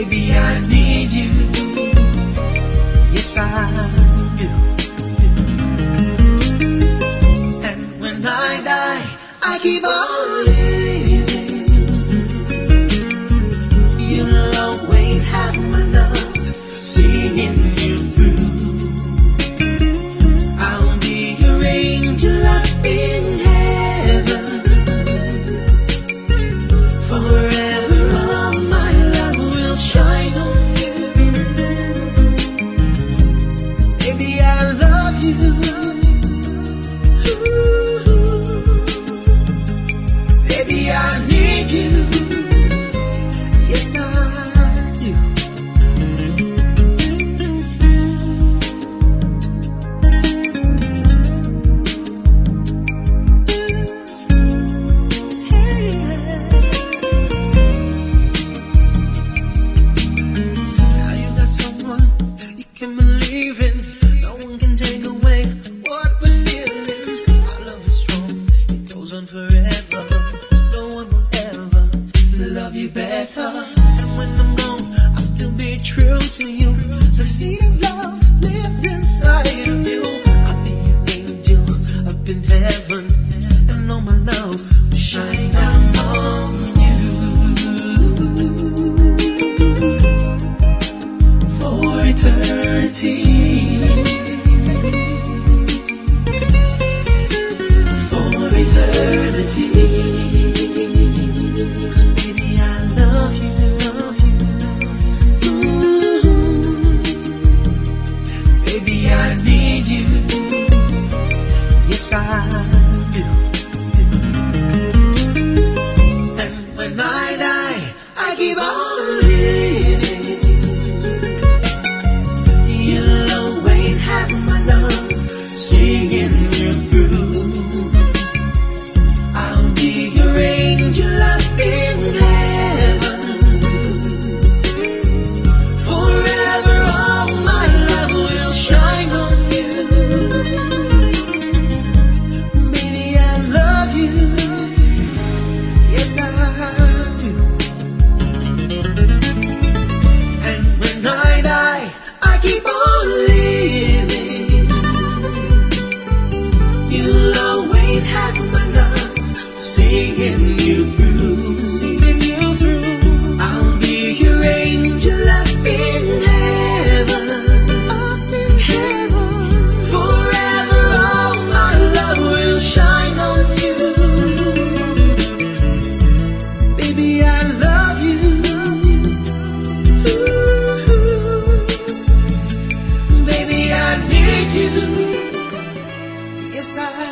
Baby, I need you. Yes, I do. And when I die, I keep on living. You'll always have my love, singing you through. I'll be your angel up in heaven. Forever all my love will shine on you. 'Cause baby, I love you. Baby, I need you. Yes, I do. Now you got someone you can believe in. No one can take away what we're feeling. Our love is strong, it goes on forever. No one will ever love you better. And when I'm gone, I'll still be true to you. The seed of love lives inside of you. I'll be your angel up in heaven, and all my love will shine down on you. For eternity. For eternity. 'Cause baby, I love you, love you. Ooh. Baby, I need you. Yes, I do. And when I die, I keep on living. You'll always have my love, singing you through. I'll be your angel up in heaven. Forever all my love will shine on you. Baby, I love you. Yes, I do. And when I die, I keep on living. You'll always have my love, singing you through, singing you through. I'll be your angel up in heaven, up in heaven. Forever all my love will shine on you. Baby, I love you. Ooh. Baby, I need you. Yes, I